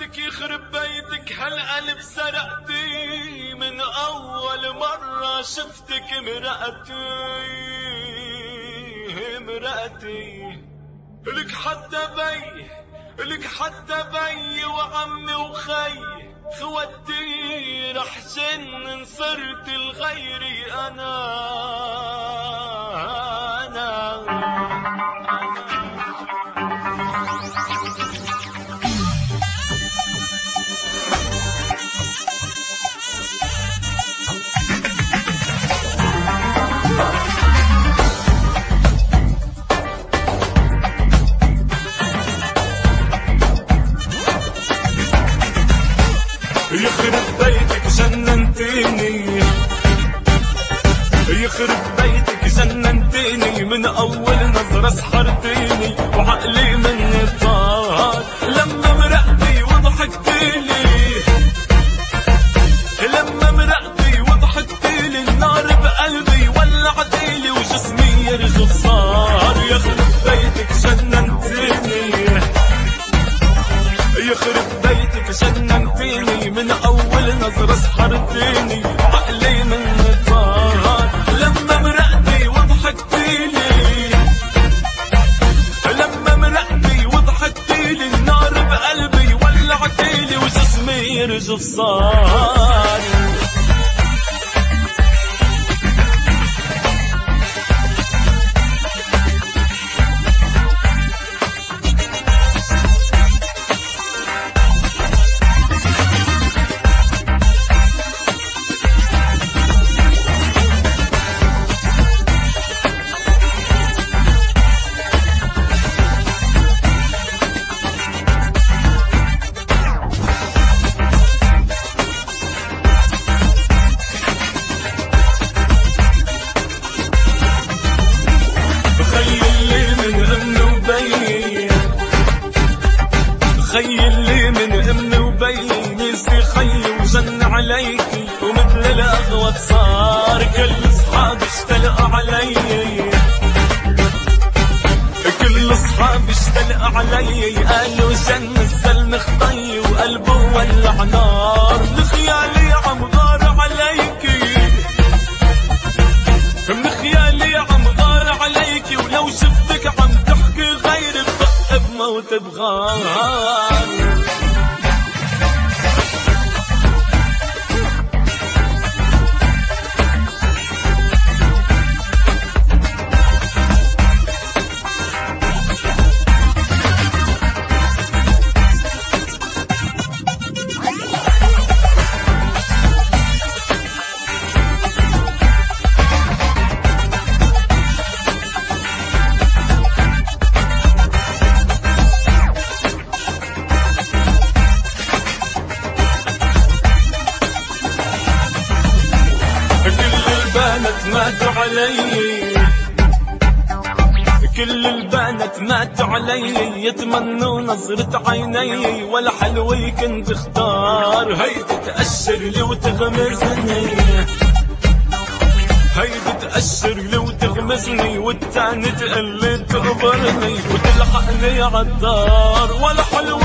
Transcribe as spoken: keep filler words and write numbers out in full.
لك يخرب بيتك هالقلب سرقتي من أول مرة شفتك مرقتي مرقتي. لك حتى بي لك حتى بي وعمي وخي خوتي رح جن صرت الغيري أنا أنا, أنا يخرب بيتك جننتيني يخرب بيتك جننتيني من أول نظرة سحرتيني وعقلي مني طار لما مرقتي وضحكتيلي لما مرقتي وضحكتيلي النار بقلبي ولعتيلي وجسمي يرجف صار. يخرب بيتك جننتيني يخرب بيتك جننتيني من أول نظرة سحرتيني وعقلي مني طار لما مرقتي وضحكتيلي لما مرقتي وضحكتيلي النار بقلبي ولعتيلي وجسمي يرجف صار. خيل لي من امي وبي نسي خيي وجن عليكي ومثل الاغوط صار كل اصحابي اشتلقوا علي كل اصحابي اشتلقوا علي قالوا جن السلم خطي وقلبه ولع نار. لخيالي عم غار عليكي من خيالي عم غار عليكي ولو شفتك عم تحكي غير بدق بموت بغار. ماتوا علي كل البنات ماتوا علي يتمنوا نظرة عيني ولا حلوة كنت اختار. هيدي تأشر لي وتغمزني هيدي تأشر لي وتغمزني والتاني تقلي تقبرني وتلحقني عالدار ولا حلوة